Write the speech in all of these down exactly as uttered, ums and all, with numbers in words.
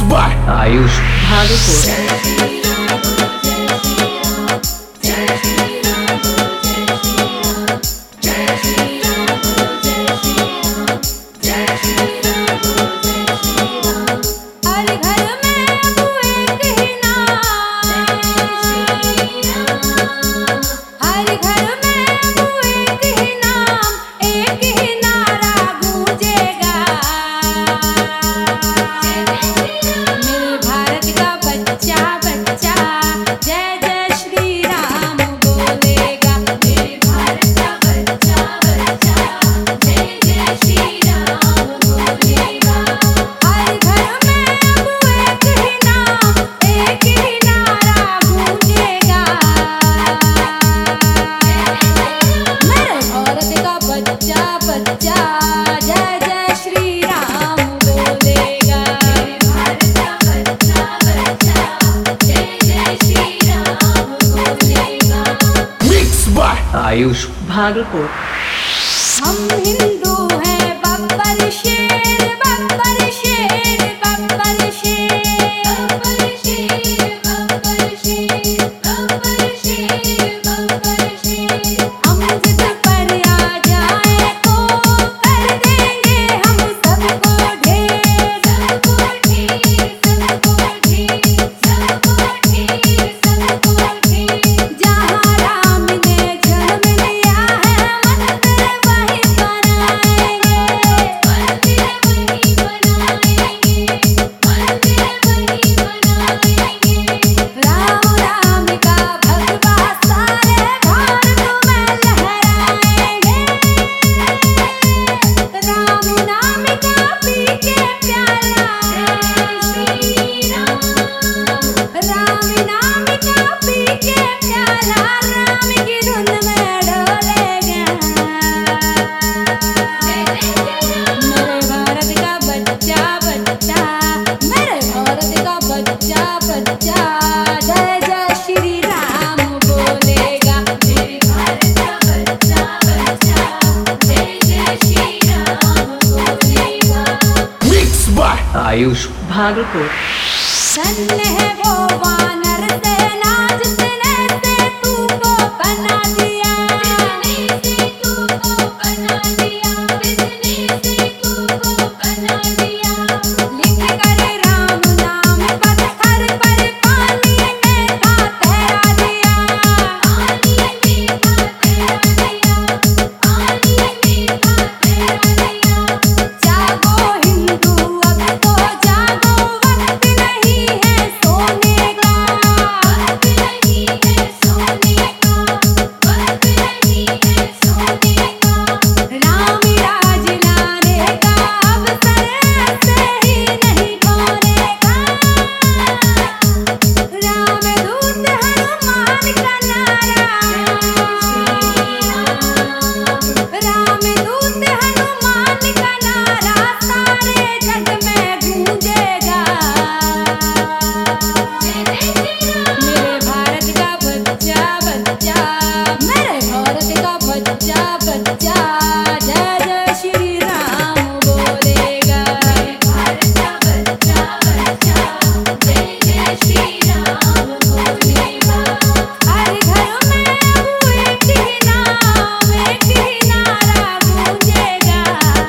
by Ayush Bhagapur. Ayush Bhagalpur. हम हिंदू हैं बब्बर शेर बब्बर शेर बब्बर शेर बब्बर शेर बब्बर शेर बब्बर शेर बब्बर शेर हम जिद पर आ जाए तो कर देंगे हम सबको ढेर सबको ढेर सबको ढेर सबको ढेर सबको ढेर जहाँ राम ने जन्म लिया आयुष भागलपुर। धन्य है वो वानर सेना जिसने से तू को बना दिया जिसने से तू को बना दिया जिसने से तू को बना दिया लिख कर राम नाम पत्थर पर पानी में था तैरा दिया पानी में था तैरा दिया पानी में था तैरा दिया जागो हिंदू अब तो जागो वक्त नहीं है सोने का वक्त नहीं है सोने का वक्त नहीं है सोने का राम राज लाने का अवसर ऐसे ही नहीं खोने का राम दूत हनुमान का नारा राम दूत हनुमान का नारा सारे जग में गूंजेगा मेरे भारत का बच्चा बच्चा मेरे भारत का बच्चा बच्चा जय जय श्री राम बोलेगा मेरे भारत का बच्चा बच्चा जय जय श्री राम बोलेगा हर घर में अब एक ही नाम एक ही नारा गूंजेगा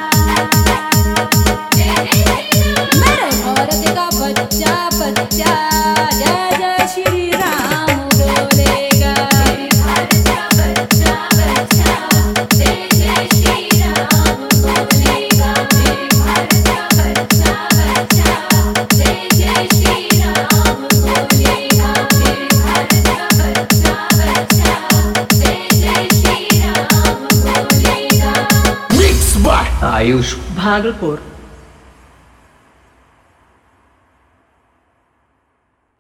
मेरे भारत का बच्चा बच्चा जय जय श्री राम बोलेगा मेरे भारत का बच्चा बच्चा जय जय श्री राम बोलेगा मेरे भारत का बच्चा बच्चा जय जय श्री राम बोलेगा मेरे भारत का बच्चा बच्चा जय जय श्री राम बोलेगा। Mixed by Ayush Bhagapur।